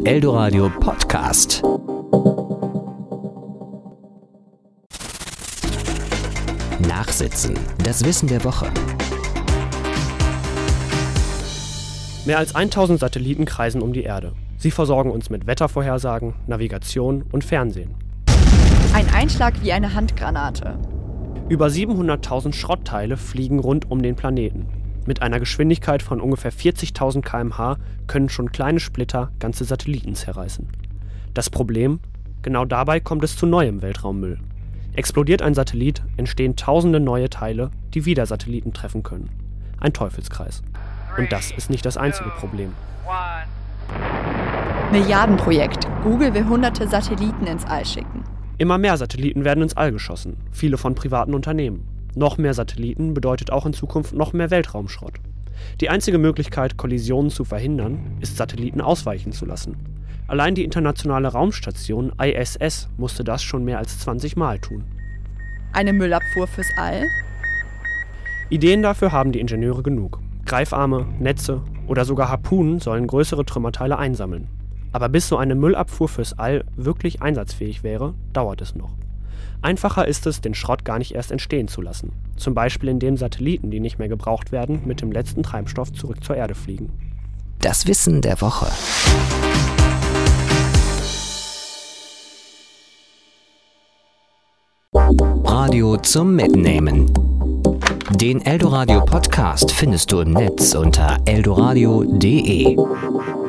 Eldoradio Podcast. Nachsitzen. Das Wissen der Woche. Mehr als 1000 Satelliten kreisen um die Erde. Sie versorgen uns mit Wettervorhersagen, Navigation und Fernsehen. Ein Einschlag wie eine Handgranate. Über 700.000 Schrottteile fliegen rund um den Planeten. Mit einer Geschwindigkeit von ungefähr 40.000 km/h können schon kleine Splitter ganze Satelliten zerreißen. Das Problem? Genau dabei kommt es zu neuem Weltraummüll. Explodiert ein Satellit, entstehen tausende neue Teile, die wieder Satelliten treffen können. Ein Teufelskreis. Und das ist nicht das einzige Problem. Milliardenprojekt. Google will hunderte Satelliten ins All schicken. Immer mehr Satelliten werden ins All geschossen, viele von privaten Unternehmen. Noch mehr Satelliten bedeutet auch in Zukunft noch mehr Weltraumschrott. Die einzige Möglichkeit, Kollisionen zu verhindern, ist Satelliten ausweichen zu lassen. Allein die internationale Raumstation ISS musste das schon mehr als 20 Mal tun. Eine Müllabfuhr fürs All? Ideen dafür haben die Ingenieure genug. Greifarme, Netze oder sogar Harpunen sollen größere Trümmerteile einsammeln. Aber bis so eine Müllabfuhr fürs All wirklich einsatzfähig wäre, dauert es noch. Einfacher ist es, den Schrott gar nicht erst entstehen zu lassen. Zum Beispiel indem Satelliten, die nicht mehr gebraucht werden, mit dem letzten Treibstoff zurück zur Erde fliegen. Das Wissen der Woche. Radio zum Mitnehmen. Den Eldoradio Podcast findest du im Netz unter eldoradio.de.